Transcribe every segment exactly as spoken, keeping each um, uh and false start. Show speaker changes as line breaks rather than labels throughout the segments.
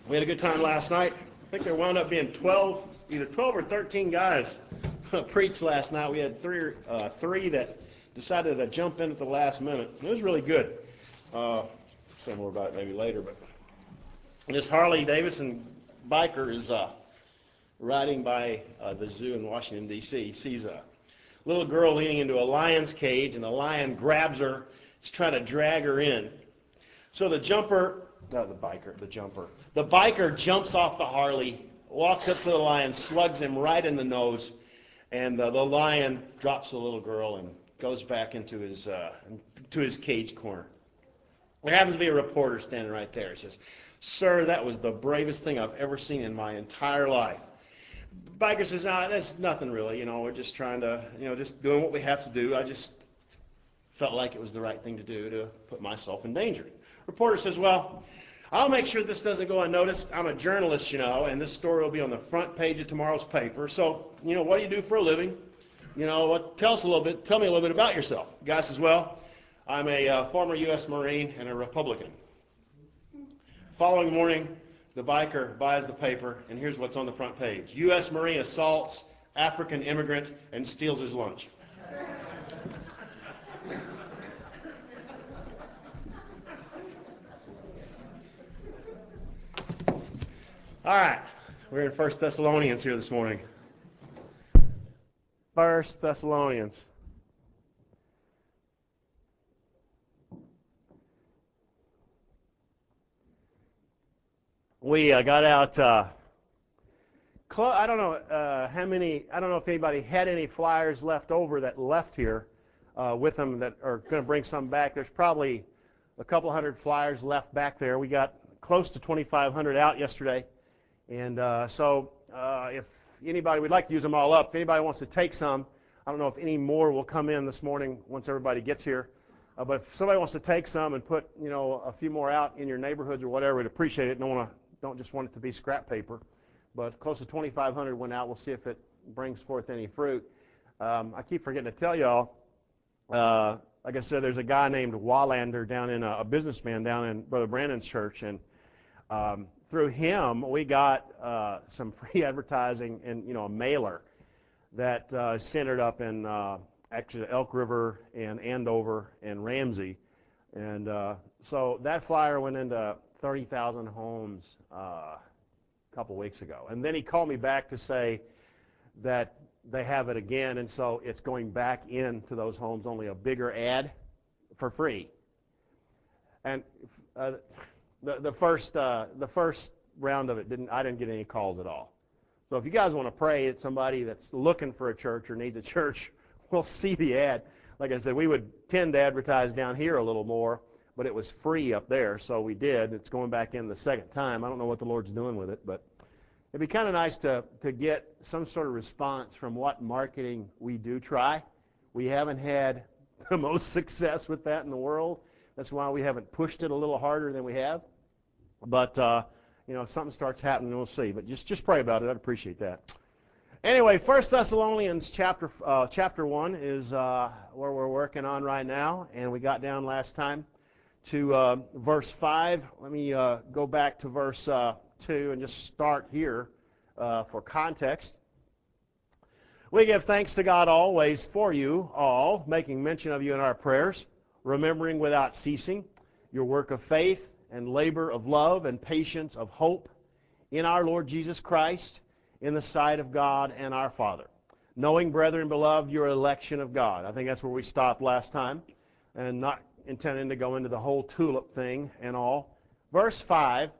We had a good time last night. I think there wound up being twelve, either twelve or thirteen guys preached last night. We had three, uh, three that decided to jump in at the last minute. It was really good. Uh, say more about it maybe later, but this Harley Davidson biker is uh, riding by uh, the zoo in Washington, D C He sees a little girl leaning into a lion's cage, and the lion grabs her. He's trying to drag her in. So the jumper, no, the biker, the jumper, the biker jumps off the Harley, walks up to the lion, slugs him right in the nose, and uh, the lion drops the little girl and goes back into his uh, to his cage corner. There happens to be a reporter standing right there. He says, "Sir, that was the bravest thing I've ever seen in my entire life." The biker says, "Ah, that's nothing really. You know, we're just trying to, you know, just doing what we have to do. I just felt like it was the right thing to do to put myself in danger." Reporter says, "Well, I'll make sure this doesn't go unnoticed. I'm a journalist, you know, and this story will be on the front page of tomorrow's paper. So, you know, what do you do for a living? You know, what, tell us a little bit, tell me a little bit about yourself." The guy says, "Well, I'm a uh, former U S Marine and a Republican." Following morning, the biker buys the paper, and here's what's on the front page. U S Marine assaults African immigrant and steals his lunch. All right, we're in First Thessalonians here this morning. First Thessalonians. We uh, got out, uh, clo- I don't know uh, how many, I don't know if anybody had any flyers left over that left here uh, with them that are going to bring some back. There's probably a couple hundred flyers left back there. We got close to twenty-five hundred out yesterday. And uh, so uh, if anybody, we'd like to use them all up. If anybody wants to take some, I don't know if any more will come in this morning once everybody gets here. Uh, but if somebody wants to take some and put, you know, a few more out in your neighborhoods or whatever, we'd appreciate it. Don't want to, don't just want it to be scrap paper. But close to twenty-five hundred went out. We'll see if it brings forth any fruit. Um, I keep forgetting to tell y'all, uh, like I said, there's a guy named Wallander down in a, a businessman down in Brother Brandon's church, and um, through him, we got uh, some free advertising and, you know, a mailer that uh, centered up in uh, actually Elk River and Andover and Ramsey. And uh, so that flyer went into thirty thousand homes uh, a couple weeks ago. And then he called me back to say that they have it again, and so it's going back into those homes, only a bigger ad for free. And uh, The, the first uh, the first round of it didn't I didn't get any calls at all. So if you guys want to pray at somebody that's looking for a church or needs a church, we'll see the ad. Like I said, we would tend to advertise down here a little more, but it was free up there, so we did. It's going back in the second time. I don't know what the Lord's doing with it, but it'd be kind of nice to to get some sort of response from what marketing we do try. We haven't had the most success with that in the world. That's why we haven't pushed it a little harder than we have. But, uh, you know, if something starts happening, we'll see. But just, just pray about it. I'd appreciate that. Anyway, First Thessalonians chapter uh, chapter one is uh, where we're working on right now. And we got down last time to uh, verse five. Let me uh, go back to verse uh, two and just start here uh, for context. "We give thanks to God always for you all, making mention of you in our prayers, remembering without ceasing your work of faith and labor of love and patience of hope in our Lord Jesus Christ in the sight of God and our Father. Knowing, brethren, beloved, your election of God." I think that's where we stopped last time, and not intending to go into the whole tulip thing and all. Verse five,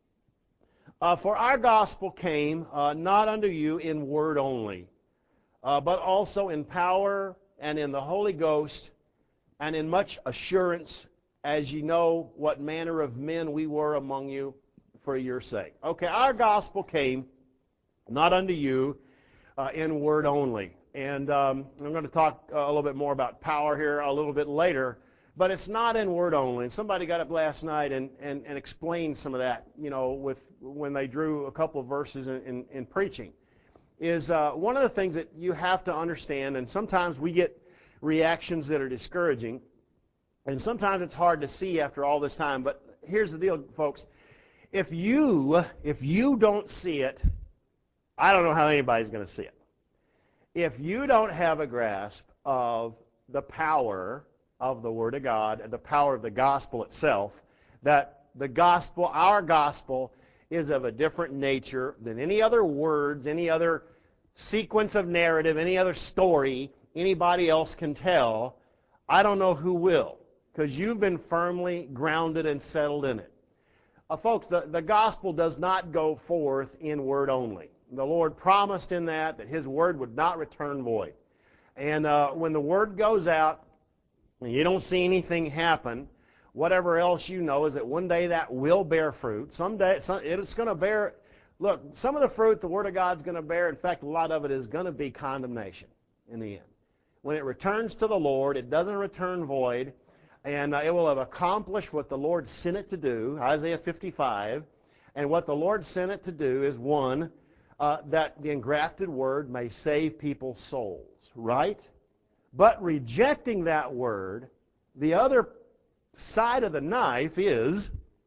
uh, "For our gospel came uh, not unto you in word only, uh, but also in power and in the Holy Ghost, and in much assurance, as ye know what manner of men we were among you for your sake." Okay, our gospel came not unto you uh, in word only. And um, I'm going to talk uh, a little bit more about power here a little bit later, but it's not in word only. And somebody got up last night and, and, and explained some of that, you know, with when they drew a couple of verses in, in, in preaching. Is uh, one of the things that you have to understand, and sometimes we get reactions that are discouraging, and sometimes it's hard to see after all this time, but here's the deal, folks. If you, if you don't see it, I don't know how anybody's going to see it. If you don't have a grasp of the power of the Word of God and the power of the gospel itself, that the gospel, our gospel, is of a different nature than any other words, any other sequence of narrative, any other story anybody else can tell, I don't know who will, because you've been firmly grounded and settled in it. Uh, folks, the, the gospel does not go forth in word only. The Lord promised in that that His word would not return void. And uh, when the word goes out and you don't see anything happen, whatever else you know is that one day that will bear fruit. Someday some, it's going to bear, look, some of the fruit the Word of God's going to bear, in fact, a lot of it is going to be condemnation in the end. When it returns to the Lord, it doesn't return void, and uh, it will have accomplished what the Lord sent it to do, Isaiah fifty-five. And what the Lord sent it to do is, one, uh, that the engrafted Word may save people's souls, right? But rejecting that Word, the other side of the knife is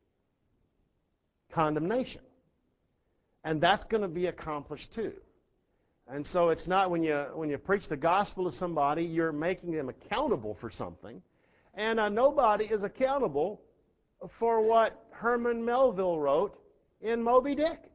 condemnation. And that's going to be accomplished too. And so it's not when you when you preach the gospel to somebody, you're making them accountable for something. And uh, nobody is accountable for what Herman Melville wrote in Moby Dick.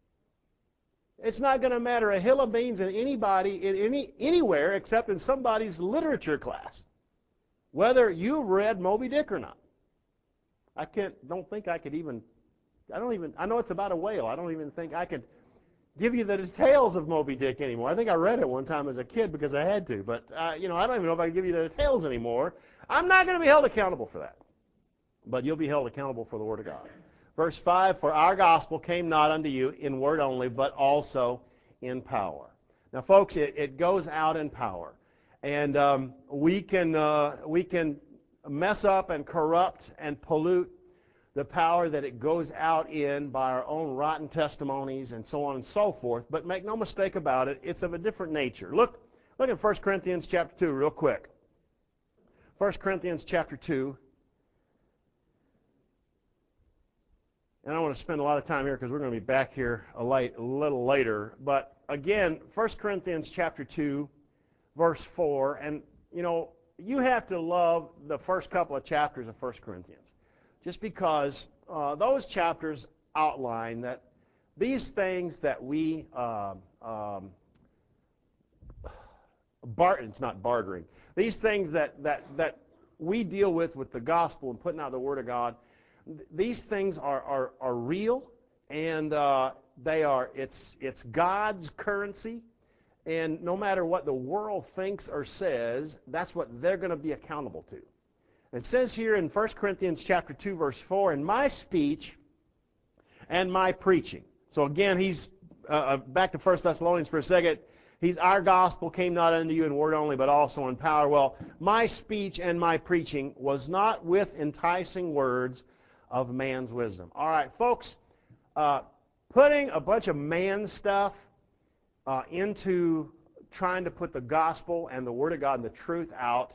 It's not going to matter a hill of beans in anybody in any anywhere except in somebody's literature class, whether you read Moby Dick or not. I can't. Don't think I could even. I don't even. I know it's about a whale. I don't even think I could give you the details of Moby Dick anymore. I think I read it one time as a kid because I had to. But uh, you know, I don't even know if I can give you the details anymore. I'm not going to be held accountable for that. But you'll be held accountable for the Word of God. Verse five, for our gospel came not unto you in word only, but also in power. Now, folks, it, it goes out in power. And um, we can uh, we can mess up and corrupt and pollute the power that it goes out in by our own rotten testimonies and so on and so forth. But make no mistake about it, it's of a different nature. Look, look at First Corinthians chapter two real quick. First Corinthians chapter two. And I don't want to spend a lot of time here because we're going to be back here a, light, a little later. But again, First Corinthians chapter two, verse four. And, you know, you have to love the first couple of chapters of First Corinthians. Just because uh, those chapters outline that these things that we, uh, um, bar- it's not bartering, these things that, that, that we deal with with the gospel and putting out the Word of God, these things are, are, are real, and uh, they are, it's, it's God's currency, and no matter what the world thinks or says, that's what they're going to be accountable to. It says here in First Corinthians chapter two, verse four, and my speech and my preaching. So again, he's, uh, back to First Thessalonians for a second, he's, our gospel came not unto you in word only, but also in power. Well, my speech and my preaching was not with enticing words of man's wisdom. All right, folks, uh, putting a bunch of man stuff uh, into trying to put the gospel and the Word of God and the truth out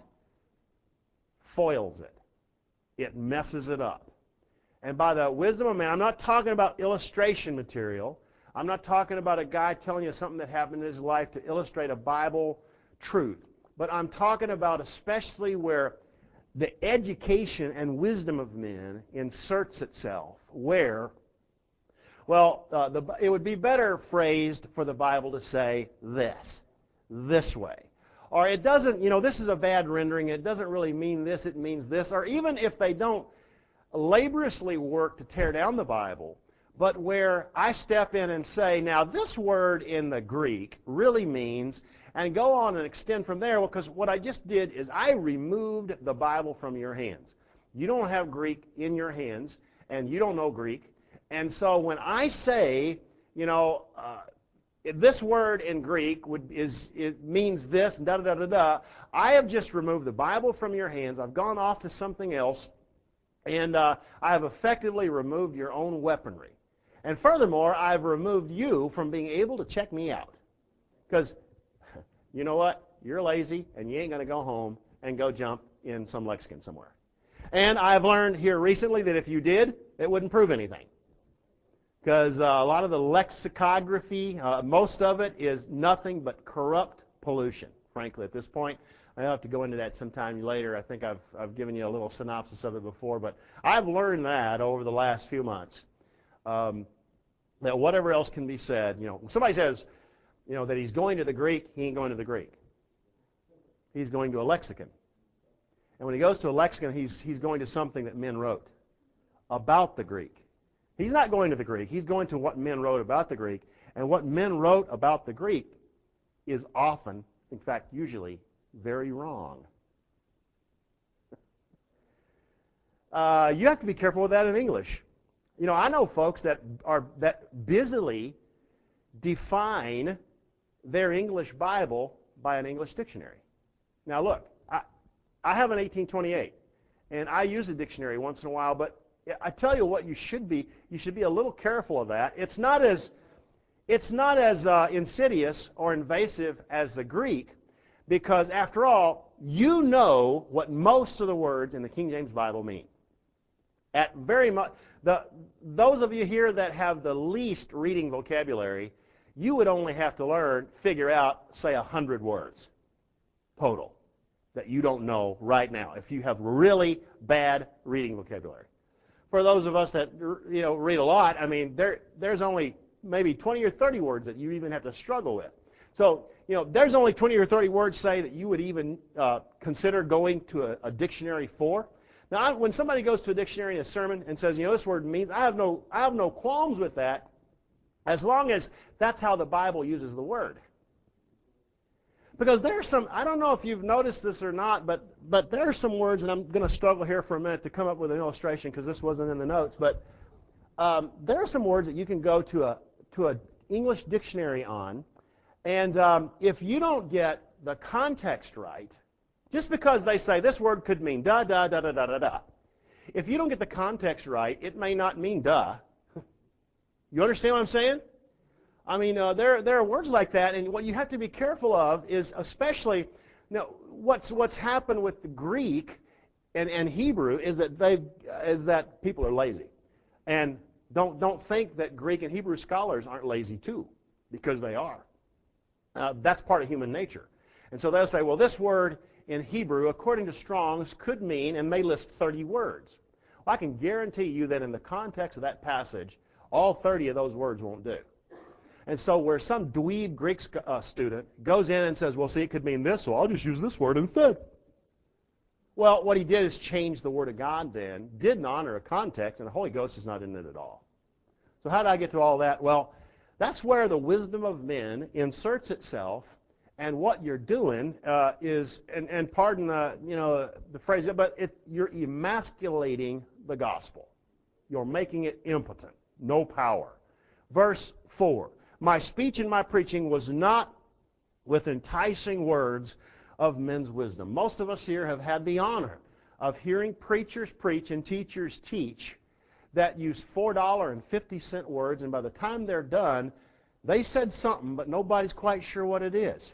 foils it. It messes it up. And by the wisdom of man, I'm not talking about illustration material. I'm not talking about a guy telling you something that happened in his life to illustrate a Bible truth. But I'm talking about especially where the education and wisdom of men inserts itself, where, well, uh, the, it would be better phrased for the Bible to say this, this way. Or it doesn't, you know, this is a bad rendering, it doesn't really mean this, it means this. Or even if they don't laboriously work to tear down the Bible, but where I step in and say, now this word in the Greek really means, and go on and extend from there, because what I just did is I removed the Bible from your hands. You don't have Greek in your hands, and you don't know Greek. And so when I say, you know, uh, this word in Greek would, is, it means this, and da-da-da-da-da, I have just removed the Bible from your hands. I've gone off to something else, and uh, I have effectively removed your own weaponry. And furthermore, I've removed you from being able to check me out. Because you know what? You're lazy, and you ain't going to go home and go jump in some lexicon somewhere. And I've learned here recently that if you did, it wouldn't prove anything. because uh, a lot of the lexicography, uh, most of it is nothing but corrupt pollution, frankly, at this point. I'll have to go into that sometime later. I think I've, I've given you a little synopsis of it before, but I've learned that over the last few months, um, that whatever else can be said, you know, somebody says, you know, that he's going to the Greek, he ain't going to the Greek. He's going to a lexicon. And when he goes to a lexicon, he's, he's going to something that men wrote about the Greek. He's not going to the Greek. He's going to what men wrote about the Greek. And what men wrote about the Greek is often, in fact, usually, very wrong. Uh, you have to be careful with that in English. You know, I know folks that are that busily define their English Bible by an English dictionary. Now, look, I, I have an eighteen twenty-eight, and I use a dictionary once in a while, but I tell you what you should be, you should be a little careful of that. It's not as, it's not as uh, insidious or invasive as the Greek, because after all, you know what most of the words in the King James Bible mean. At very much, the, those of you here that have the least reading vocabulary, you would only have to learn, figure out, say a hundred words total that you don't know right now if you have really bad reading vocabulary. For those of us that, you know, read a lot, I mean, there there's only maybe twenty or thirty words that you even have to struggle with. So, you know, there's only twenty or thirty words, say, that you would even uh, consider going to a, a dictionary for. Now, I, when somebody goes to a dictionary in a sermon and says, you know, this word means, I have no, I have no qualms with that, as long as that's how the Bible uses the word. Because there are some, I don't know if you've noticed this or not, but, but there are some words, and I'm going to struggle here for a minute to come up with an illustration because this wasn't in the notes, but um, there are some words that you can go to a to an English dictionary on, and um, if you don't get the context right, just because they say this word could mean da, da, da, da, da, da, da, if you don't get the context right, it may not mean duh. You understand what I'm saying? I mean, uh, there there are words like that, and what you have to be careful of is, especially, you know, what's what's happened with the Greek and, and Hebrew is that they is that people are lazy, and don't don't think that Greek and Hebrew scholars aren't lazy too, because they are. Uh, that's part of human nature, and so they'll say, well, this word in Hebrew, according to Strong's, could mean, and they list thirty words. Well, I can guarantee you that in the context of that passage, all thirty of those words won't do. And so where some dweeb Greek uh, student goes in and says, well, see, it could mean this, so I'll just use this word instead. Well, what he did is change the Word of God then, didn't honor a context, and the Holy Ghost is not in it at all. So how did I get to all that? Well, that's where the wisdom of men inserts itself, and what you're doing uh, is, and, and pardon the, you know, the phrase, but it, you're emasculating the gospel. You're making it impotent, no power. Verse four. My speech and my preaching was not with enticing words of men's wisdom. Most of us here have had the honor of hearing preachers preach and teachers teach that use four dollars and fifty cent words, and by the time they're done, they said something, but nobody's quite sure what it is.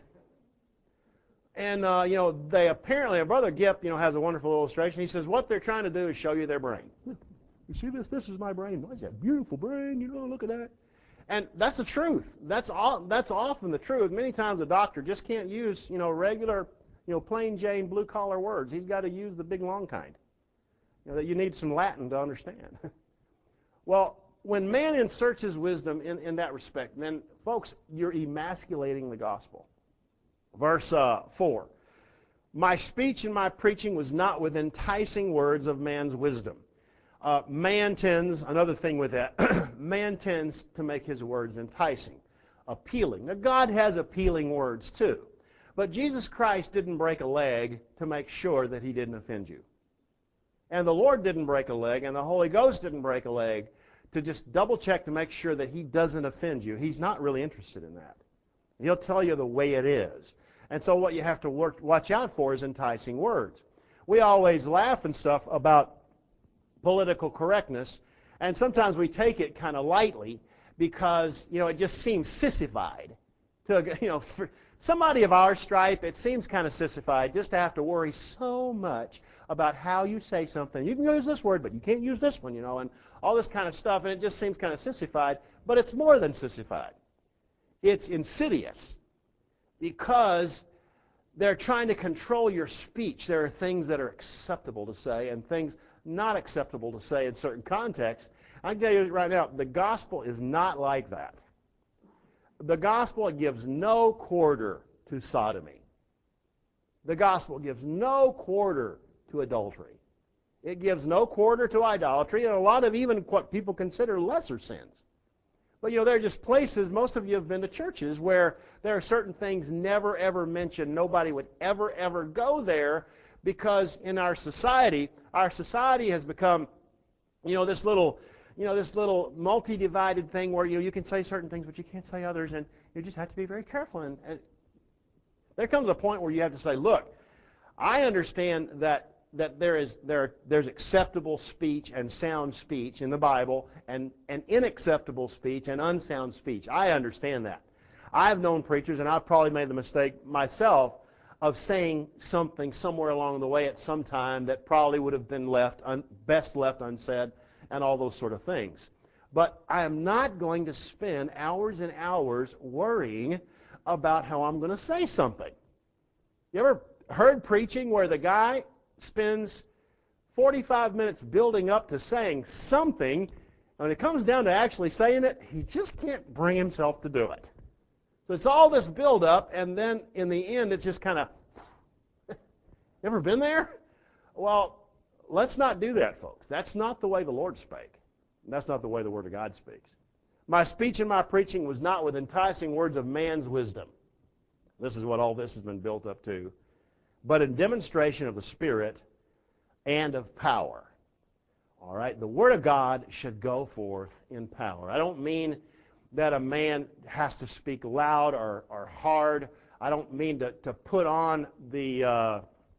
And, uh, you know, they apparently, Brother Gipp, you know, has a wonderful illustration. He says what they're trying to do is show you their brain. You see this? This is my brain. What's that beautiful brain? You know, look at that. And that's the truth. That's all. That's often the truth. Many times a doctor just can't use, you know, regular, you know, plain Jane blue collar words. He's got to use the big long kind. You know, that you need some Latin to understand. Well, when man inserts his wisdom in, in that respect, then folks, you're emasculating the gospel. Verse uh, four. My speech and my preaching was not with enticing words of man's wisdom. Uh, man tends, another thing with that, man tends to make his words enticing, appealing. Now, God has appealing words too, but Jesus Christ didn't break a leg to make sure that he didn't offend you. And the Lord didn't break a leg, and the Holy Ghost didn't break a leg to just double check to make sure that he doesn't offend you. He's not really interested in that. He'll tell you the way it is. And so what you have to work, watch out for is enticing words. We always laugh and stuff about political correctness, and sometimes we take it kind of lightly because, you know, it just seems sissified to, you know, for Somebody of our stripe, it seems kind of sissified just to have to worry so much about how you say something. You can use this word, but you can't use this one, you know, and all this kind of stuff, and it just seems kind of sissified, but it's more than sissified. It's insidious because they're trying to control your speech. There are things that are acceptable to say and things not acceptable to say in certain contexts. I can tell you right now, the gospel is not like that. The gospel gives no quarter to sodomy. The gospel gives no quarter to adultery. It gives no quarter to idolatry and a lot of even what people consider lesser sins. But, you know, there are just places, most of you have been to churches, where there are certain things never, ever mentioned. Nobody would ever, ever go there because in our society, our society has become, you know, this little, you know, this little multi-divided thing where, you know, you can say certain things, but you can't say others, and you just have to be very careful. And, and there comes a point where you have to say, look, I understand that that there is there there's acceptable speech and sound speech in the Bible and, and unacceptable speech and unsound speech. I understand that. I've known preachers, and I've probably made the mistake myself of saying something somewhere along the way at some time that probably would have been left un, best left unsaid and all those sort of things. But I am not going to spend hours and hours worrying about how I'm going to say something. You ever heard preaching where the guy spends forty-five minutes building up to saying something, and when it comes down to actually saying it, he just can't bring himself to do it. So it's all this build-up, and then in the end, it's just kind of, ever been there? Well, let's not do that, folks. That's not the way the Lord spake. That's not the way the Word of God speaks. My speech and my preaching was not with enticing words of man's wisdom. This is what all this has been built up to. But in demonstration of the Spirit and of power. All right? The Word of God should go forth in power. I don't mean that a man has to speak loud or, or hard. I don't mean to, to put on the, uh,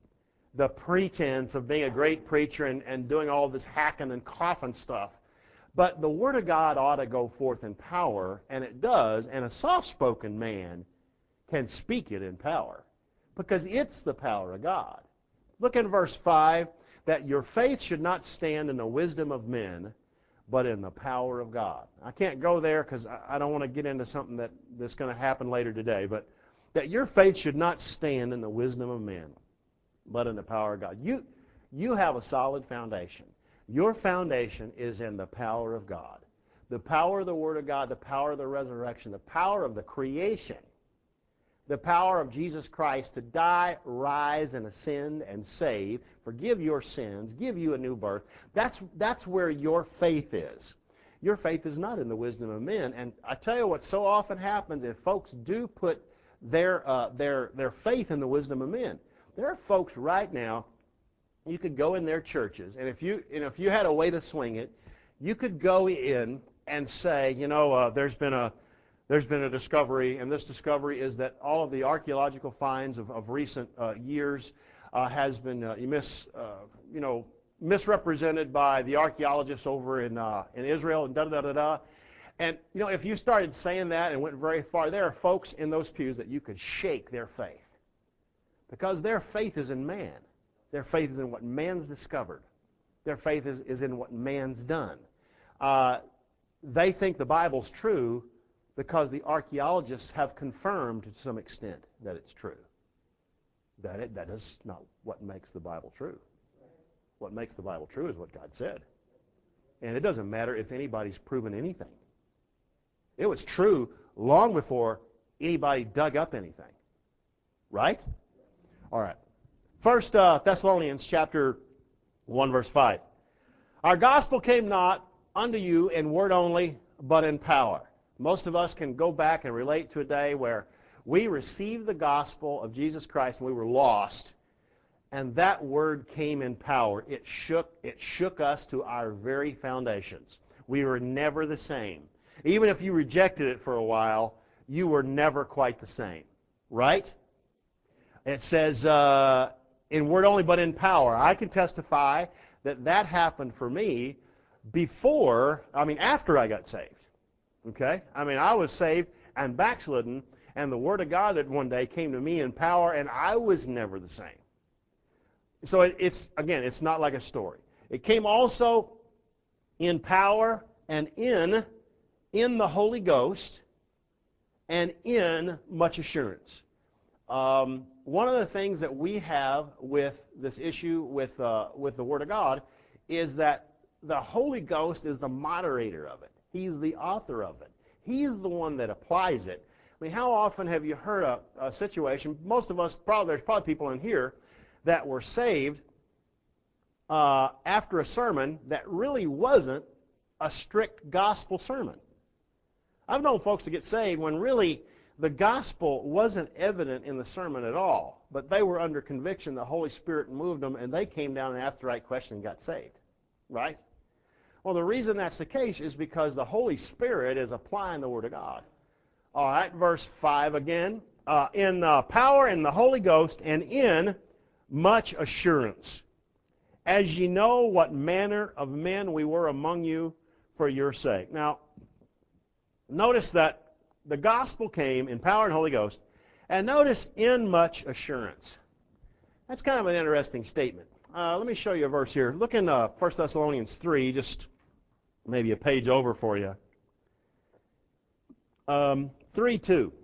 the pretense of being a great preacher and, and doing all this hacking and coughing stuff. But the Word of God ought to go forth in power, and it does, and a soft-spoken man can speak it in power. Because it's the power of God. Look in verse five, that your faith should not stand in the wisdom of men, but in the power of God. I can't go there because I don't want to get into something that, that's going to happen later today, but that your faith should not stand in the wisdom of men, but in the power of God. You, you have a solid foundation. Your foundation is in the power of God. The power of the Word of God, the power of the resurrection, the power of the creation. The power of Jesus Christ to die, rise, and ascend and save, forgive your sins, give you a new birth. That's, that's where your faith is. Your faith is not in the wisdom of men. And I tell you what so often happens if folks do put their, uh, their, their faith in the wisdom of men. There are folks right now, you could go in their churches, and if you, and if you had a way to swing it, you could go in and say, you know, uh, there's been a There's been a discovery, and this discovery is that all of the archaeological finds of, of recent uh, years uh, has been uh, mis, uh, you know, misrepresented by the archaeologists over in uh, in Israel and da da da da. And you know, if you started saying that and went very far, there are folks in those pews that you could shake their faith, because their faith is in man. Their faith is in what man's discovered. Their faith is, is in what man's done. Uh, they think the Bible's true because the archaeologists have confirmed to some extent that it's true. That, it, that is not what makes the Bible true. What makes the Bible true is what God said. And it doesn't matter if anybody's proven anything. It was true long before anybody dug up anything. Right? All right. First uh, Thessalonians chapter one, verse five. Our gospel came not unto you in word only, but in power. Most of us can go back and relate to a day where we received the gospel of Jesus Christ and we were lost, and that word came in power. It shook, it shook us to our very foundations. We were never the same. Even if you rejected it for a while, you were never quite the same. Right? It says, uh, in word only, but in power. I can testify that that happened for me before, I mean, after I got saved. Okay? I mean, I was saved and backslidden, And the Word of God that one day came to me in power, and I was never the same. So it, it's, again, it's not like a story. It came also in power and in, in the Holy Ghost and in much assurance. Um, one of the things that we have with this issue with, uh, with the Word of God is that the Holy Ghost is the moderator of it. He's the author of it. He's the one that applies it. I mean, how often have you heard a, a situation, most of us, probably there's probably people in here that were saved uh, after a sermon that really wasn't a strict gospel sermon. I've known folks that get saved when really the gospel wasn't evident in the sermon at all, but they were under conviction. The Holy Spirit moved them, and they came down and asked the right question and got saved. Right? Well, the reason that's the case is because the Holy Spirit is applying the Word of God. All right, verse five again. Uh, in uh, power in the Holy Ghost and in much assurance, as ye know what manner of men we were among you for your sake. Now, notice that the gospel came in power and Holy Ghost, and notice in much assurance. That's kind of an interesting statement. Uh, let me show you a verse here. Look in uh, First Thessalonians three, just maybe a page over for you. Um, three two.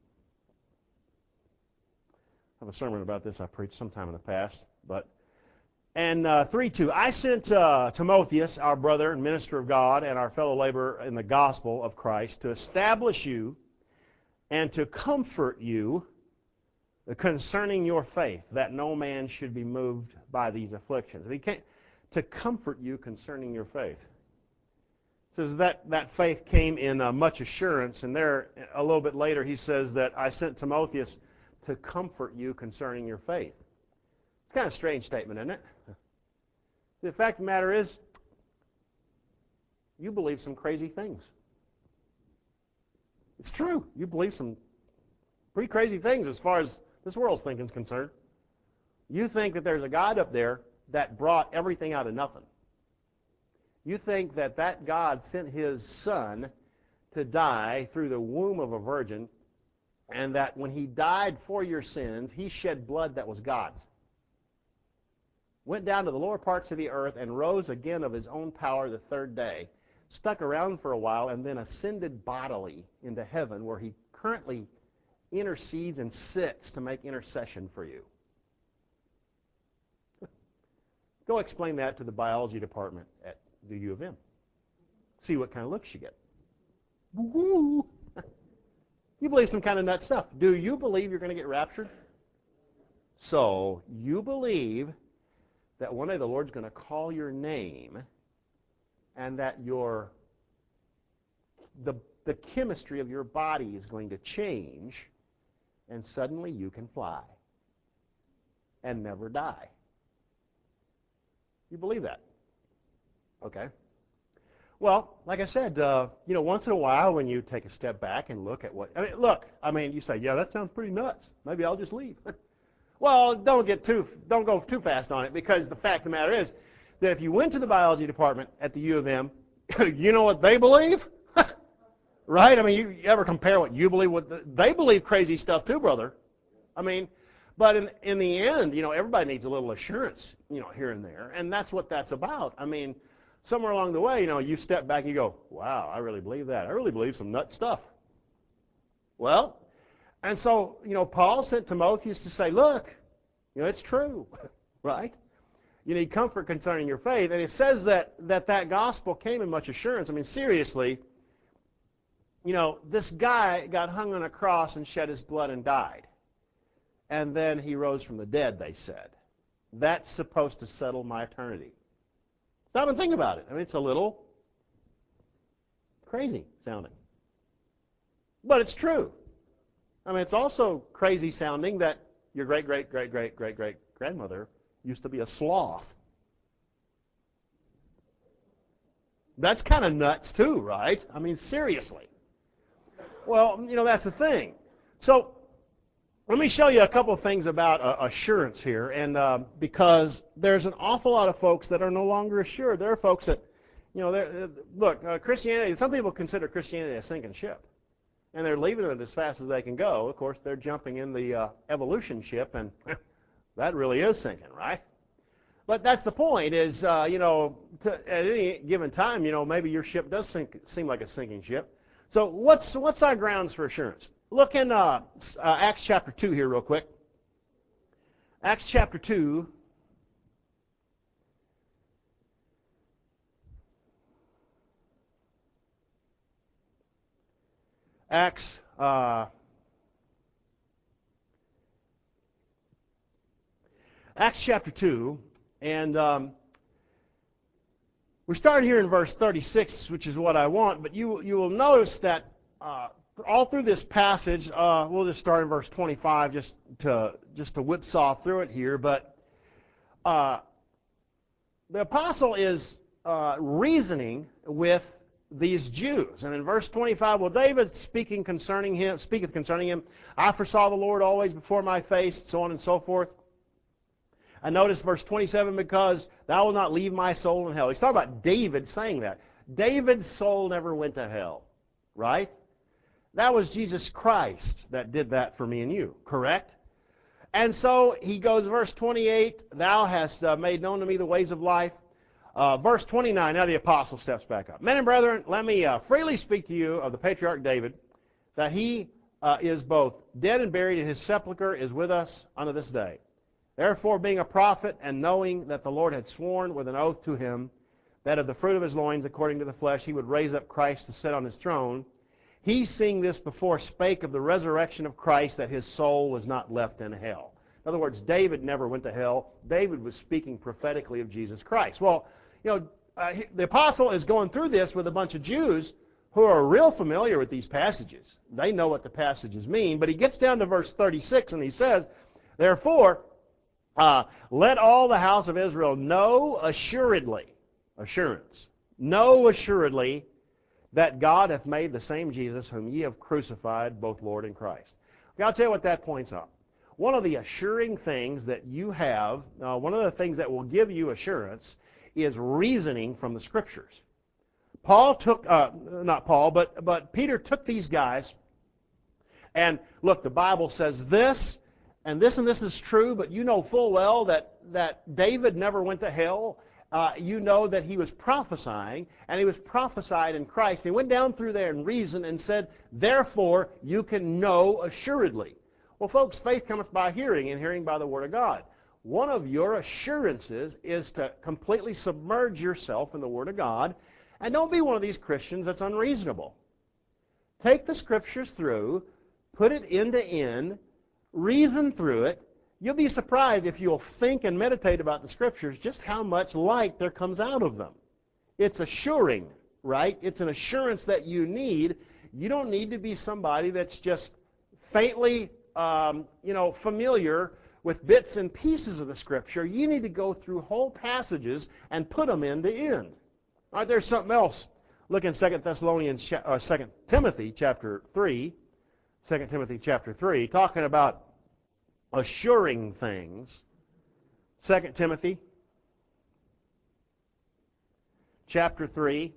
I have a sermon about this I preached sometime in the past, but and uh, three two. I sent uh, Timotheus, our brother and minister of God, and our fellow laborer in the gospel of Christ, to establish you and to comfort you concerning your faith, that no man should be moved by these afflictions. He came to comfort you concerning your faith. It says that that faith came in uh, much assurance, and there a little bit later he says that I sent Timotheus to comfort you concerning your faith. It's kind of a strange statement, isn't it? The fact of the matter is, you believe some crazy things. It's true. You believe some pretty crazy things as far as this world's thinking is concerned. You think that there's a God up there that brought everything out of nothing. You think that that God sent His Son to die through the womb of a virgin, and that when He died for your sins, He shed blood that was God's. Went down to the lower parts of the earth and rose again of His own power the third day, stuck around for a while, and then ascended bodily into heaven, where He currently intercedes and sits to make intercession for you. Go explain that to the biology department at the U of M. See what kind of looks you get. Woo-hoo. You believe some kind of nut stuff. Do you believe you're going to get raptured? So you believe that one day the Lord's going to call your name, and that your the the chemistry of your body is going to change, and suddenly you can fly and never die. You believe that? Okay. Well, like I said, uh, you know, once in a while when you take a step back and look at what, I mean, look, I mean, you say, yeah, that sounds pretty nuts. Maybe I'll just leave. Well, don't get too, don't go too fast on it, because the fact of the matter is that if you went to the biology department at the U of M, you know what they believe? Right? I mean, you, you ever compare what you believe with the, they believe crazy stuff too, brother. I mean, but in in the end, you know, everybody needs a little assurance, you know, here and there, and that's what that's about. I mean, somewhere along the way, you know, you step back and you go, wow, I really believe that. I really believe some nut stuff. Well, and so, you know, Paul sent Timotheus to say, look, you know, it's true, right? You need comfort concerning your faith. And it says that that, that gospel came in much assurance. I mean, seriously, you know, this guy got hung on a cross and shed his blood and died. And then he rose from the dead, they said. That's supposed to settle my eternity. Stop and think about it. I mean, it's a little crazy sounding. But it's true. I mean, it's also crazy sounding that your great, great, great, great, great, great grandmother used to be a sloth. That's kind of nuts too, right? I mean, seriously. Well, you know, that's the thing. So let me show you a couple of things about uh, assurance here, and uh, because there's an awful lot of folks that are no longer assured. There are folks that, you know, uh, look, uh, Christianity, some people consider Christianity a sinking ship. and they're leaving it as fast as they can go. Of course, they're jumping in the uh, evolution ship, and that really is sinking, right? But that's the point is, uh, you know, to, at any given time, you know, maybe your ship does sink, seem like a sinking ship. So what's, what's our grounds for assurance? Look in uh, uh, Acts chapter two here real quick. Acts chapter two. Acts uh, Acts chapter two, and um, we start here in verse thirty-six, which is what I want, but you, you will notice that uh, all through this passage, uh, we'll just start in verse twenty-five just to, just to whipsaw through it here, but uh, the apostle is uh, reasoning with these Jews. And in verse twenty-five, well, David speaking concerning him, speaketh concerning him, I foresaw the Lord always before my face, so on and so forth. And notice verse twenty-seven, because thou wilt not leave my soul in hell. He's talking about David saying that. David's soul never went to hell, right? That was Jesus Christ that did that for me and you, correct? And so he goes, verse twenty-eight, thou hast uh, made known to me the ways of life. Uh, verse twenty-nine, now the apostle steps back up. Men and brethren, let me uh, freely speak to you of the patriarch David, that he uh, is both dead and buried, and his sepulchre is with us unto this day. Therefore, being a prophet, and knowing that the Lord had sworn with an oath to him, that of the fruit of his loins, according to the flesh, he would raise up Christ to sit on his throne, he, seeing this before, spake of the resurrection of Christ, that his soul was not left in hell. In other words, David never went to hell. David was speaking prophetically of Jesus Christ. Well, you know, uh, the apostle is going through this with a bunch of Jews who are real familiar with these passages. They know what the passages mean. But he gets down to verse thirty-six, and he says, therefore, uh, let all the house of Israel know assuredly, assurance, know assuredly, that God hath made the same Jesus whom ye have crucified, both Lord and Christ. Okay, I'll tell you what that points out. One of the assuring things that you have, uh, one of the things that will give you assurance is reasoning from the Scriptures. Paul took, uh, not Paul, but, but Peter took these guys, and look, the Bible says this, and this and this is true, but you know full well that, that David never went to hell. Uh, you know that he was prophesying, and he was prophesied in Christ. He went down through there and reasoned and said, therefore, you can know assuredly. Well, folks, faith cometh by hearing, and hearing by the Word of God. One of your assurances is to completely submerge yourself in the Word of God, and don't be one of these Christians that's unreasonable. Take the Scriptures through, put it end to end, reason through it. You'll be surprised if you'll think and meditate about the Scriptures just how much light there comes out of them. It's assuring, right? It's an assurance that you need. You don't need to be somebody that's just faintly, um, you know, familiar with bits and pieces of the Scripture. You need to go through whole passages and put them end to end. All right, there's something else. Look in Second Thessalonians, or Second Timothy chapter three, Second Timothy chapter three, talking about assuring things. Second Timothy chapter three,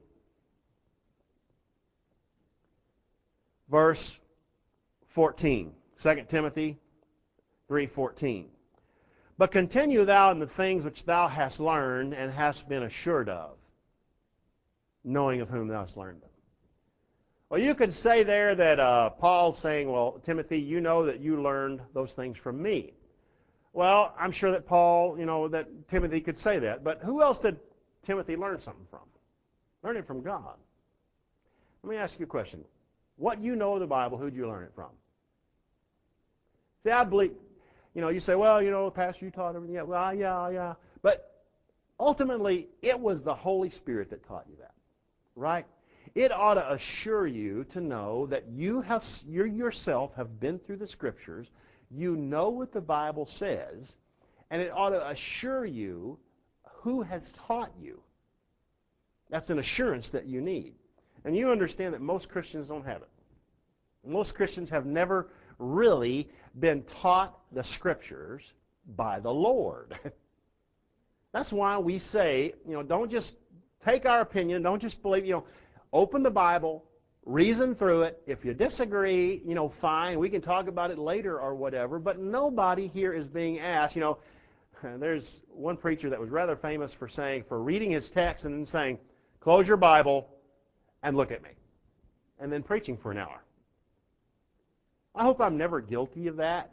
verse fourteen. Second Timothy three fourteen. But continue thou in the things which thou hast learned and hast been assured of, knowing of whom thou hast learned them. Well, you could say there that uh, Paul's saying, well, Timothy, you know that you learned those things from me. Well, I'm sure that Paul, you know, that Timothy could say that. But who else did Timothy learn something from? Learn it from God. Let me ask you a question. What you know of the Bible, who did you learn it from? See, I believe, you know, you say, well, you know, Pastor, you taught everything. Yeah, well, yeah, yeah. But ultimately, it was the Holy Spirit that taught you that, right? It ought to assure you to know that you have, you yourself have been through the Scriptures, you know what the Bible says, and it ought to assure you who has taught you. That's an assurance that you need. And you understand that most Christians don't have it. Most Christians have never really been taught the Scriptures by the Lord. That's why we say, you know, don't just take our opinion, don't just believe, you know, open the Bible, reason through it. If you disagree, you know, fine, we can talk about it later or whatever, but nobody here is being asked, you know, there's one preacher that was rather famous for saying, for reading his text and then saying, close your Bible and look at me, and then preaching for an hour. I hope I'm never guilty of that.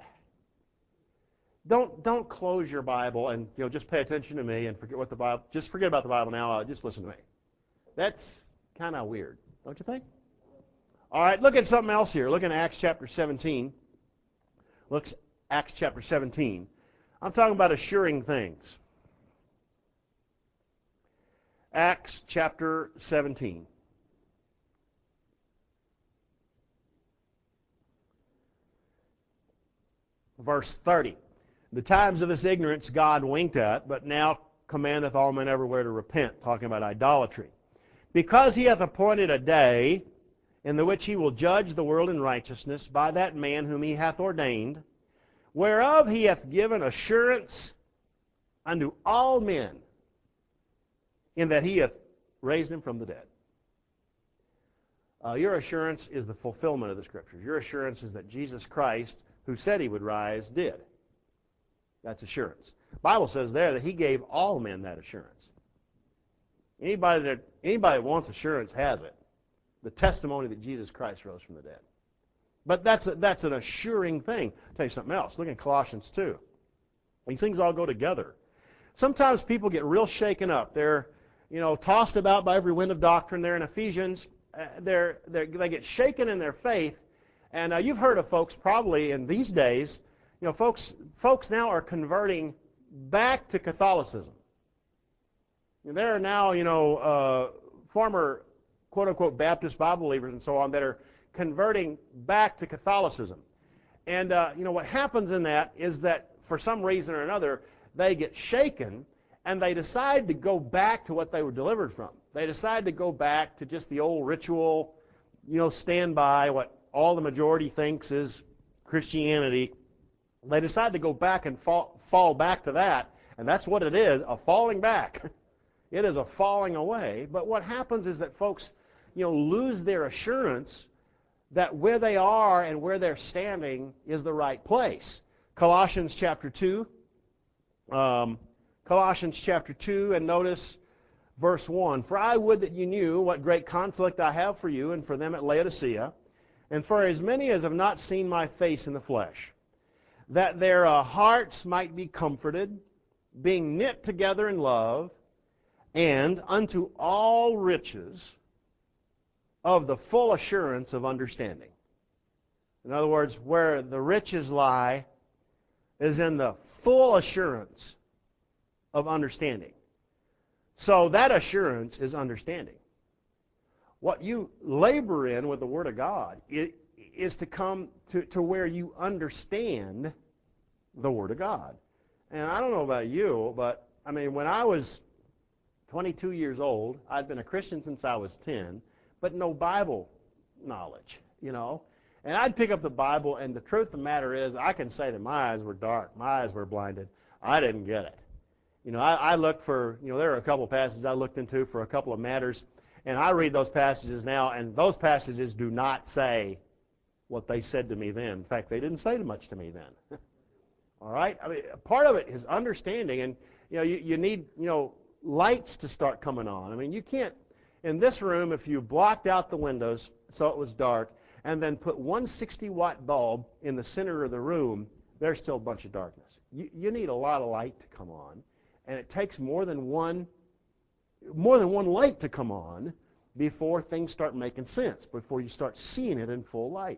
Don't don't close your Bible and, you know, just pay attention to me and forget what the Bible, just forget about the Bible now, uh, just listen to me. That's kind of weird, don't you think? All right, look at something else here. Look in Acts chapter seventeen. Look, Acts chapter seventeen. I'm talking about assuring things. Acts chapter seventeen. Verse thirty. The times of this ignorance God winked at, but now commandeth all men everywhere to repent, talking about idolatry. Because he hath appointed a day in the which he will judge the world in righteousness by that man whom he hath ordained, whereof he hath given assurance unto all men, in that he hath raised him from the dead. Uh, your assurance is the fulfillment of the Scriptures. Your assurance is that Jesus Christ, who said he would rise, did. That's assurance. The Bible says there that he gave all men that assurance. Anybody that anybody that wants assurance has it. The testimony that Jesus Christ rose from the dead. But that's a, that's an assuring thing. I'll tell you something else. Look at Colossians two. These things all go together. Sometimes people get real shaken up. They're, you know, tossed about by every wind of doctrine. They're in Ephesians. Uh, they're, they're, they get shaken in their faith. And uh, you've heard of folks probably in these days, you know, folks, folks now are converting back to Catholicism. And there are now, you know, uh, former quote-unquote Baptist Bible believers and so on that are converting back to Catholicism. And, uh, you know, what happens in that is that for some reason or another, they get shaken and they decide to go back to what they were delivered from. They decide to go back to just the old ritual, you know, stand by what all the majority thinks is Christianity. They decide to go back and fall, fall back to that, and that's what it is, a falling back. It is a falling away. But what happens is that folks, you know, lose their assurance that where they are and where they're standing is the right place. Colossians chapter two. Um, Colossians chapter two, and notice verse one. For I would that you knew what great conflict I have for you and for them at Laodicea, and for as many as have not seen my face in the flesh, that their uh, hearts might be comforted, being knit together in love, and unto all riches of the full assurance of understanding. In other words, where the riches lie is in the full assurance of understanding. So that assurance is understanding. What you labor in with the Word of God is to come to, to where you understand the Word of God. And I don't know about you, but I mean, when I was twenty-two years old, I'd been a Christian since I was ten, but no Bible knowledge, you know. And I'd pick up the Bible, and the truth of the matter is, I can say that my eyes were dark, my eyes were blinded. I didn't get it. You know, I, I looked for, you know, there are a couple of passages I looked into for a couple of matters, and I read those passages now, and those passages do not say what they said to me then. In fact, they didn't say much to me then. All right? I mean, part of it is understanding, and, you know, you, you need, you know, lights to start coming on. I mean, you can't, in this room, if you blocked out the windows so it was dark, and then put one sixty watt bulb in the center of the room, there's still a bunch of darkness. You, you need a lot of light to come on, and it takes more than one, more than one light to come on before things start making sense, before you start seeing it in full light.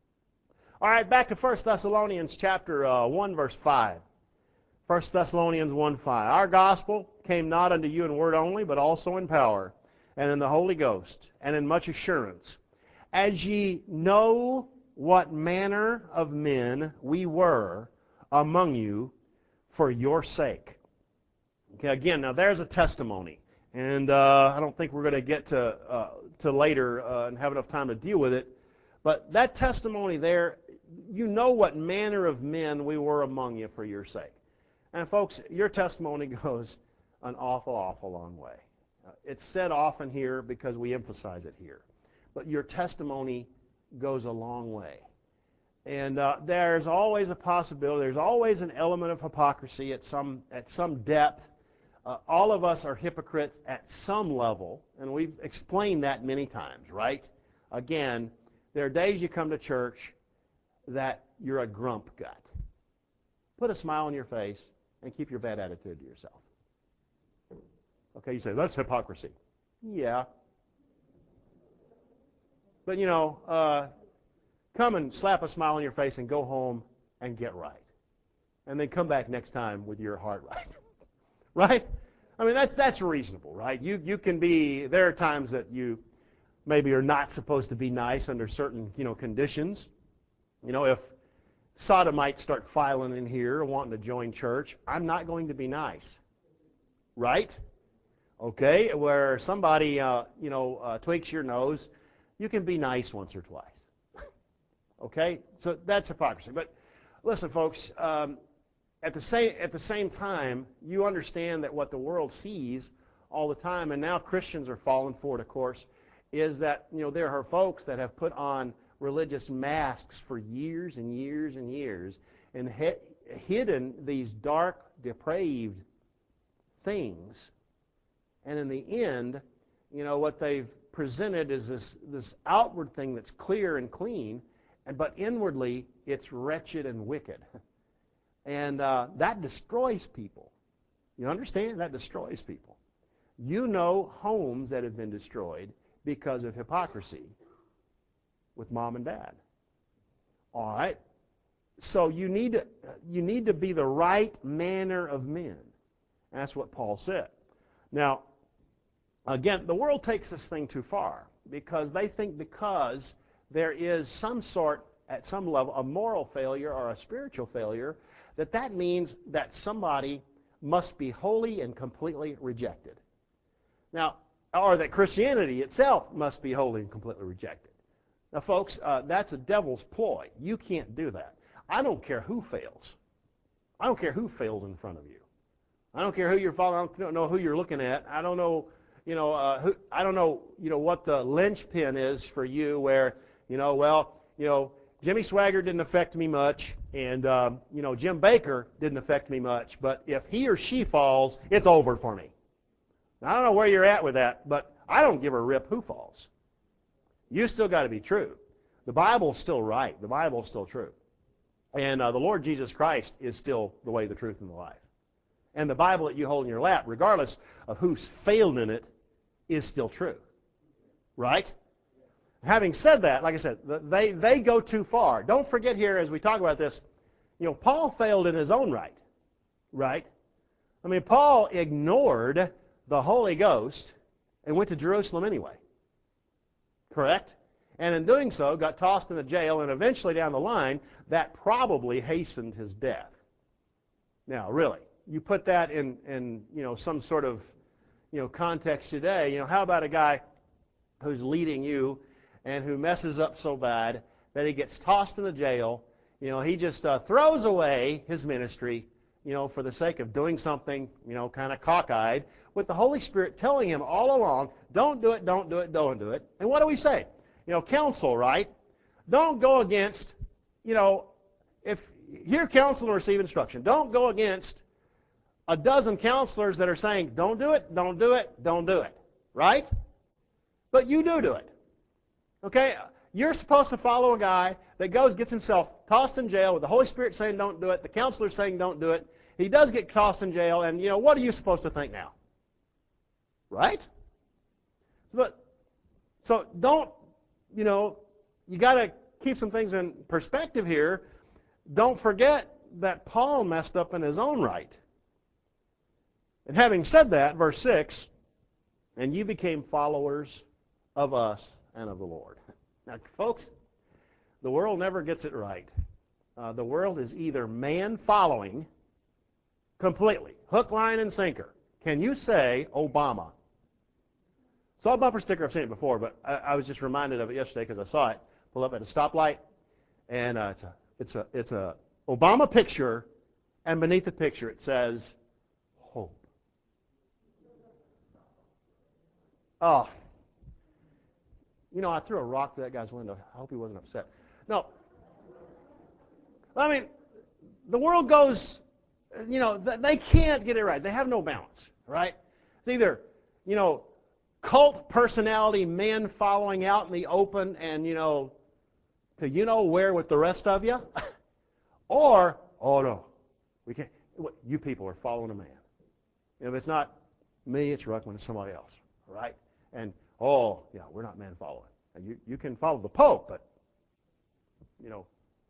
All right, back to First Thessalonians chapter uh, one, verse five. First Thessalonians one five. Our gospel came not unto you in word only, but also in power, and in the Holy Ghost, and in much assurance, as ye know what manner of men we were among you for your sake. Okay, again, now there's a testimony, and uh, I don't think we're going to get to uh, to later uh, and have enough time to deal with it, but that testimony there, you know what manner of men we were among you for your sake. And folks, your testimony goes an awful, awful long way. Uh, it's said often here because we emphasize it here. but your testimony goes a long way. And uh, there's always a possibility, there's always an element of hypocrisy at some, at some depth. Uh, all of us are hypocrites at some level, and we've explained that many times, right? Again, there are days you come to church that you're a grump gut. Put a smile on your face and keep your bad attitude to yourself. Okay, you say, that's hypocrisy. Yeah. But, you know, uh, come and slap a smile on your face and go home and get right. And then come back next time with your heart right. Right? I mean, that's that's reasonable, right? You you can be, there are times that you maybe are not supposed to be nice under certain, you know, conditions. You know, if sodomites start filing in here wanting to join church, I'm not going to be nice. Right? Okay? Where somebody, uh, you know, uh, tweaks your nose, you can be nice once or twice. Okay? So that's hypocrisy. But listen, folks, um, At the same at the same time, you understand that what the world sees all the time, and now Christians are falling for it, of course, is that, you know, there are folks that have put on religious masks for years and years and years and he- hidden these dark, depraved things, and in the end, you know, what they've presented is this this outward thing that's clear and clean, and but inwardly it's wretched and wicked. And uh, that destroys people. You understand? That destroys people. You know homes that have been destroyed because of hypocrisy with mom and dad. All right? So you need to, you need to be the right manner of men. That's what Paul said. Now, again, the world takes this thing too far because they think because there is some sort, at some level, a moral failure or a spiritual failure, that that means that somebody must be wholly and completely rejected. Now, or that Christianity itself must be wholly and completely rejected. Now, folks, uh, that's a devil's ploy. You can't do that. I don't care who fails. I don't care who fails in front of you. I don't care who you're following. I don't know who you're looking at. I don't know, you know, uh, who, I don't know, you know, what the linchpin is for you where, you know, well, you know, Jimmy Swaggart didn't affect me much, and, um, you know, Jim Baker didn't affect me much, but if he or she falls, it's over for me. Now, I don't know where you're at with that, but I don't give a rip who falls. You still got to be true. The Bible's still right. The Bible's still true. And uh, the Lord Jesus Christ is still the way, the truth, and the life. And the Bible that you hold in your lap, regardless of who's failed in it, is still true. Right? Having said that, like I said, they, they go too far. Don't forget here, as we talk about this, you know, Paul failed in his own right. Right? I mean, Paul ignored the Holy Ghost and went to Jerusalem anyway. Correct? And in doing so, got tossed into jail, and eventually down the line, that probably hastened his death. Now, really, you put that in, in you know, some sort of, you know, context today. You know, how about a guy who's leading you and who messes up so bad that he gets tossed into jail? You know, he just uh, throws away his ministry, you know, for the sake of doing something, you know, kind of cockeyed, with the Holy Spirit telling him all along, don't do it, don't do it, don't do it. And what do we say? You know, counsel, right? Don't go against, you know, if hear counsel and receive instruction. Don't go against a dozen counselors that are saying, don't do it, don't do it, don't do it. Right? But you do do it. Okay? You're supposed to follow a guy that goes, gets himself tossed in jail with the Holy Spirit saying don't do it, the counselor saying don't do it. He does get tossed in jail, and, you know, what are you supposed to think now? Right? But, so don't, you know, you got to keep some things in perspective here. Don't forget that Paul messed up in his own right. And having said that, verse six, and you became followers of us and of the Lord. Now, folks, the world never gets it right. Uh, the world is either man following completely, hook, line, and sinker. Can you say Obama? Saw a bumper sticker, I've seen it before, but I, I was just reminded of it yesterday because I saw it pull up at a stoplight, and uh, it's a it's a it's a Obama picture, and beneath the picture it says hope. Oh, You know, I threw a rock through that guy's window. I hope he wasn't upset. No. I mean, the world goes, you know, they can't get it right. They have no balance, right? It's either, you know, cult personality men following out in the open and, you know, to you know where with the rest of you, or, oh no, we can't, you people are following a man. If it's not me, it's Ruckman, it's somebody else, right? And, oh, yeah, we're not man following. And you, you can follow the Pope, but, you know,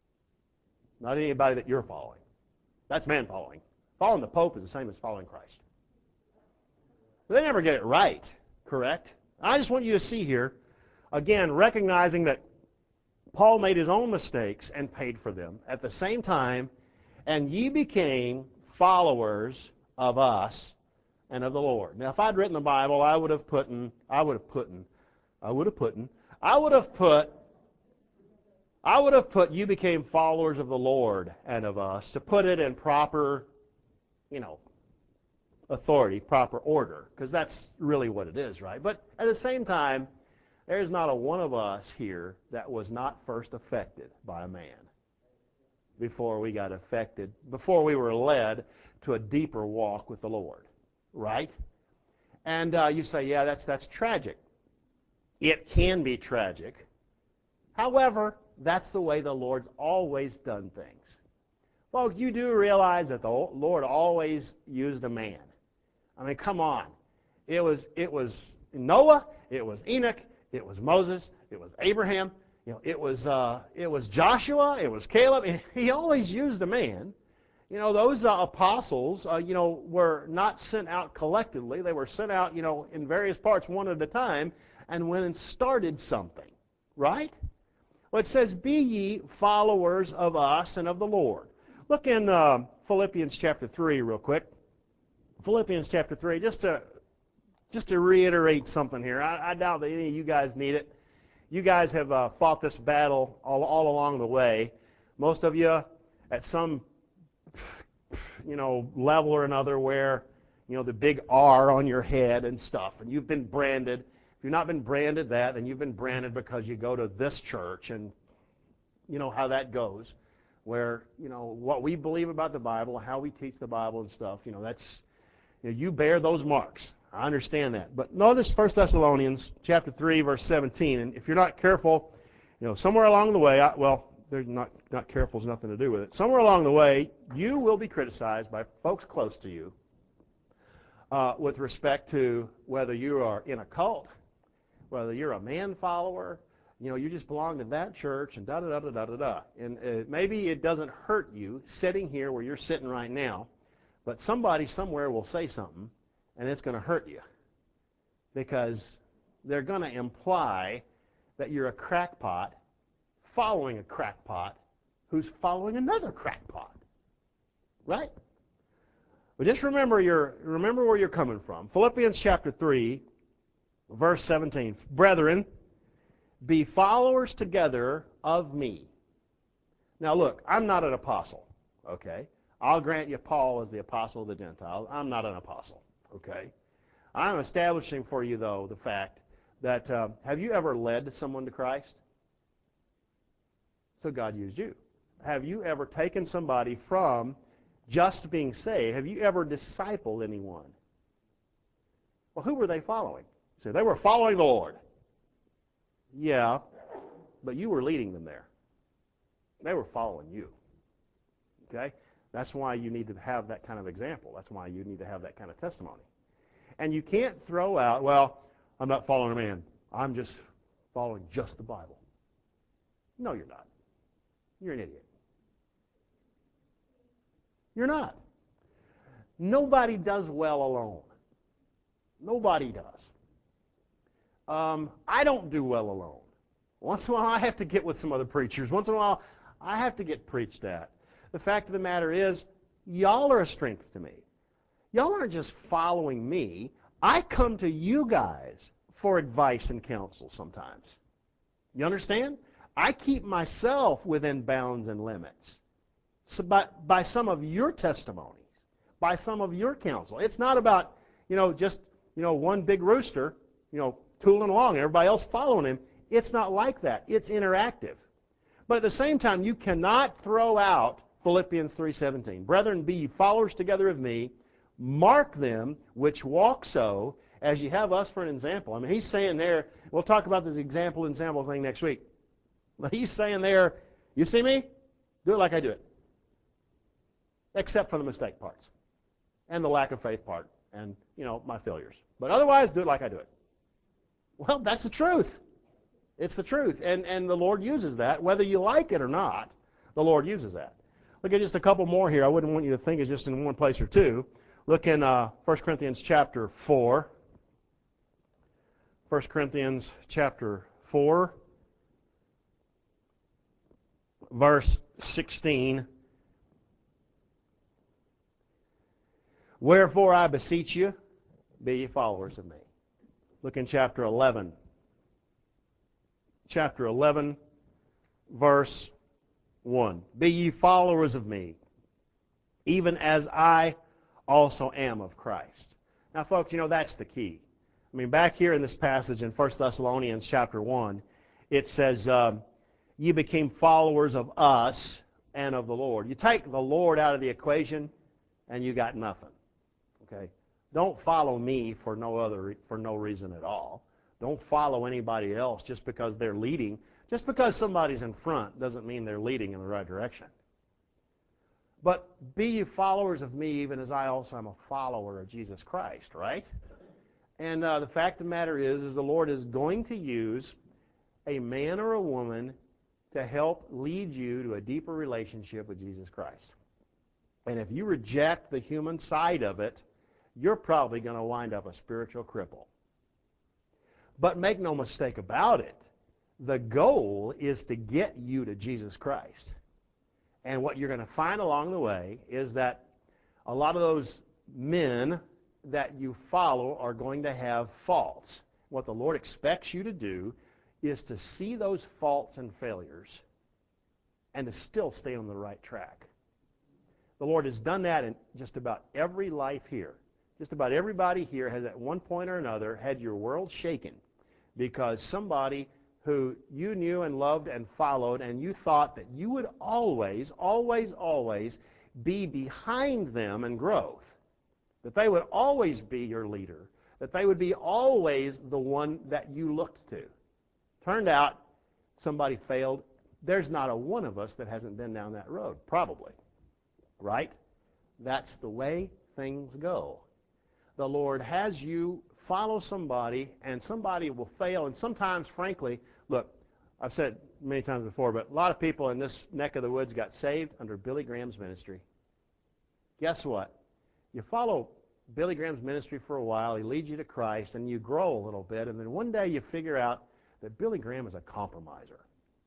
not anybody that you're following. That's man following. Following the Pope is the same as following Christ. But they never get it right, correct? I just want you to see here, again, recognizing that Paul made his own mistakes and paid for them at the same time, and ye became followers of us and of the Lord. Now, if I'd written the Bible, I would have put in, I would have put in, I would have put in, I would have put, I would have put, you became followers of the Lord and of us, to put it in proper, you know, authority, proper order, because that's really what it is, right? But at the same time, there's not a one of us here that was not first affected by a man before we got affected, before we were led to a deeper walk with the Lord, right? And uh, you say, yeah, that's that's tragic. It can be tragic. However, that's the way the Lord's always done things. Folks, you do realize that the Lord always used a man. I mean, come on. It was it was Noah, it was Enoch, it was Moses, it was Abraham, you know, it was uh, it was Joshua, it was Caleb. He always used a man. You know, those uh, apostles, uh, you know, were not sent out collectively. They were sent out, you know, in various parts, one at a time, and went and started something, right? Well, it says, "Be ye followers of us and of the Lord." Look in uh, Philippians chapter three, real quick. Philippians chapter three, just to just to reiterate something here. I, I doubt that any of you guys need it. You guys have uh, fought this battle all, all along the way. Most of you, at some you know level or another, wear you know the big R on your head and stuff, and you've been branded. If you've not been branded that, then you've been branded because you go to this church, and you know how that goes. Where you know what we believe about the Bible, how we teach the Bible and stuff. You know that's you know, you bear those marks. I understand that. But notice First Thessalonians chapter three, verse seventeen. And if you're not careful, you know, somewhere along the way, I, well, there's not, not careful has nothing to do with it. Somewhere along the way, you will be criticized by folks close to you uh, with respect to whether you are in a cult, whether you're a man follower, you know, you just belong to that church, and da-da-da-da-da-da-da. And uh, maybe it doesn't hurt you sitting here where you're sitting right now, but somebody somewhere will say something, and it's going to hurt you because they're going to imply that you're a crackpot following a crackpot who's following another crackpot, right? But just remember your remember where you're coming from. Philippians chapter three, verse seventeen. Brethren, be followers together of me. Now look, I'm not an apostle, okay? I'll grant you Paul is the apostle of the Gentiles. I'm not an apostle, okay? I'm establishing for you, though, the fact that uh, have you ever led someone to Christ? So God used you. Have you ever taken somebody from just being saved? Have you ever discipled anyone? Well, who were they following? So they were following the Lord. Yeah, but you were leading them there. They were following you. Okay? That's why you need to have that kind of example. That's why you need to have that kind of testimony. And you can't throw out, well, I'm not following a man. I'm just following just the Bible. No, you're not. You're an idiot. You're not. Nobody does well alone. Nobody does. Um, I don't do well alone. Once in a while, I have to get with some other preachers. Once in a while, I have to get preached at. The fact of the matter is, y'all are a strength to me. Y'all aren't just following me. I come to you guys for advice and counsel sometimes. You understand? I keep myself within bounds and limits so by, by some of your testimonies, by some of your counsel. It's not about, you know, just, you know, one big rooster, you know, tooling along, everybody else following him. It's not like that. It's interactive. But at the same time, you cannot throw out Philippians three seventeen. Brethren, be ye followers together of me, mark them which walk so, as ye have us for an example. I mean, he's saying there, we'll talk about this example example thing next week. But he's saying there, you see me? Do it like I do it. Except for the mistake parts. And the lack of faith part. And, you know, my failures. But otherwise, do it like I do it. Well, that's the truth. It's the truth. And, and the Lord uses that. Whether you like it or not, the Lord uses that. Look at just a couple more here. I wouldn't want you to think it's just in one place or two. Look in uh, First Corinthians chapter four. First Corinthians chapter four, verse sixteen. Wherefore I beseech you, be ye followers of me. Look in chapter eleven. Chapter eleven, verse one. Be ye followers of me, even as I also am of Christ. Now, folks, you know, that's the key. I mean, back here in this passage in First Thessalonians chapter one, it says, um, you became followers of us and of the Lord. You take the Lord out of the equation, and you got nothing. Okay? Don't follow me for no other for no reason at all. Don't follow anybody else just because they're leading. Just because somebody's in front doesn't mean they're leading in the right direction. But be ye followers of me, even as I also am a follower of Jesus Christ, right? And uh, the fact of the matter is, is the Lord is going to use a man or a woman to help lead you to a deeper relationship with Jesus Christ. And if you reject the human side of it, you're probably going to wind up a spiritual cripple. But make no mistake about it, the goal is to get you to Jesus Christ. And what you're going to find along the way is that a lot of those men that you follow are going to have faults. What the Lord expects you to do is to see those faults and failures and to still stay on the right track. The Lord has done that in just about every life here. Just about everybody here has at one point or another had your world shaken because somebody who you knew and loved and followed, and you thought that you would always, always, always be behind them in growth, that they would always be your leader, that they would be always the one that you looked to. Turned out somebody failed. There's not a one of us that hasn't been down that road, probably. Right? That's the way things go. The Lord has you follow somebody, and somebody will fail, and sometimes, frankly, look, I've said it many times before, but a lot of people in this neck of the woods got saved under Billy Graham's ministry. Guess what? You follow Billy Graham's ministry for a while, he leads you to Christ, and you grow a little bit, and then one day you figure out that Billy Graham is a compromiser.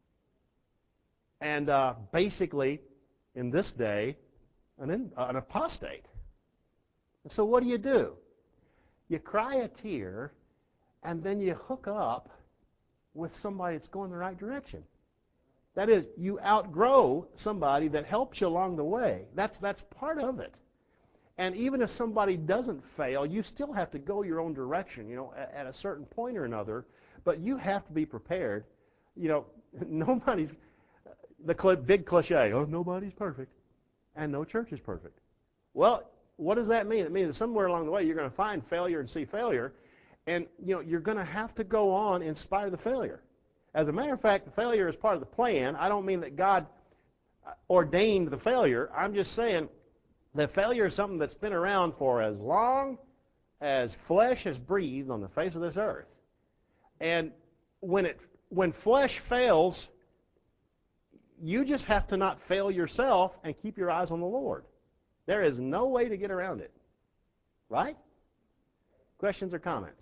And uh, basically, in this day, an, in, uh, an apostate. And so what do you do? You cry a tear, and then you hook up with somebody that's going the right direction. That is, you outgrow somebody that helps you along the way. That's, that's part of it. And even if somebody doesn't fail, you still have to go your own direction, you know, at, at a certain point or another. But you have to be prepared. You know, nobody's, the cl- big cliche, oh, nobody's perfect, and no church is perfect. Well, what does that mean? It means that somewhere along the way you're going to find failure and see failure, and you know you're going to have to go on in spite of the failure. As a matter of fact, the failure is part of the plan. I don't mean that God ordained the failure. I'm just saying that failure is something that's been around for as long as flesh has breathed on the face of this earth. And when it when flesh fails, you just have to not fail yourself and keep your eyes on the Lord. There is no way to get around it. Right? Questions or comments?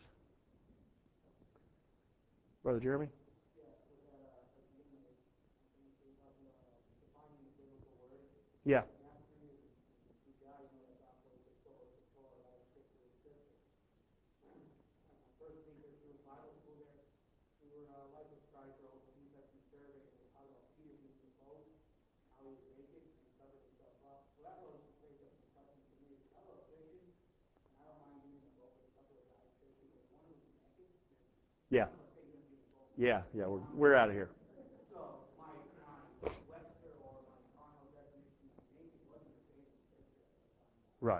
Brother Jeremy? Yeah. Yeah. Yeah, yeah, we're, we're out of here. Right.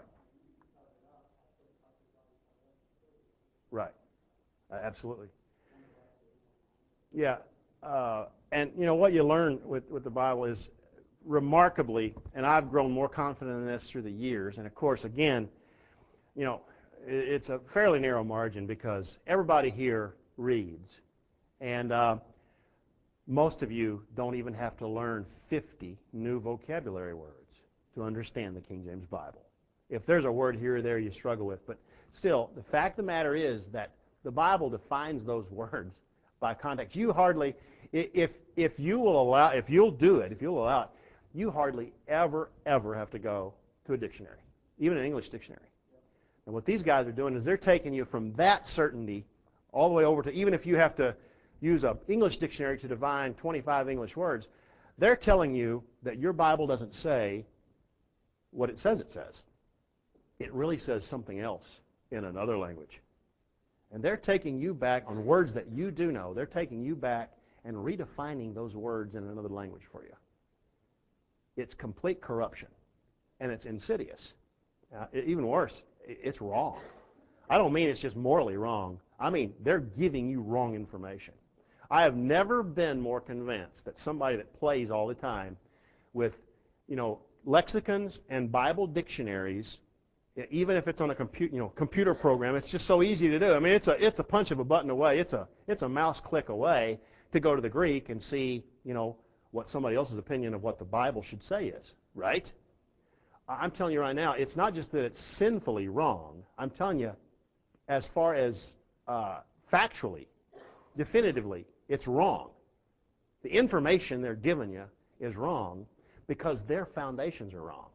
Right. Uh, absolutely. Yeah. Uh, and, you know, what you learn with, with the Bible is remarkably, and I've grown more confident in this through the years, and of course, again, you know, it, it's a fairly narrow margin because everybody here reads. And uh, most of you don't even have to learn fifty new vocabulary words to understand the King James Bible. If there's a word here or there you struggle with, but still, the fact of the matter is that the Bible defines those words by context. You hardly, if if you will allow, if you'll do it, if you'll allow it, you hardly ever, ever have to go to a dictionary, even an English dictionary. And what these guys are doing is they're taking you from that certainty all the way over to, even if you have to use an English dictionary to define twenty-five English words, they're telling you that your Bible doesn't say what it says it says. It really says something else in another language. And they're taking you back on words that you do know. They're taking you back and redefining those words in another language for you. It's complete corruption, and it's insidious. Uh, even worse, it's wrong. I don't mean it's just morally wrong. I mean they're giving you wrong information. I have never been more convinced that somebody that plays all the time with, you know, lexicons and Bible dictionaries, even if it's on a computer, you know, computer program, it's just so easy to do. I mean, it's a it's a punch of a button away. It's a it's a mouse click away to go to the Greek and see, you know, what somebody else's opinion of what the Bible should say is, right? I'm telling you right now, it's not just that it's sinfully wrong. I'm telling you, as far as uh, factually, definitively, it's wrong. The information they're giving you is wrong because their foundations are wrong.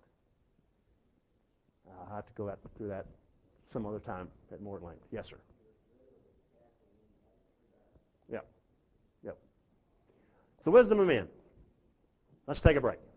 I'll have to go through that some other time at more length. Yes, sir. Yep. Yep. It's the wisdom of men. Let's take a break.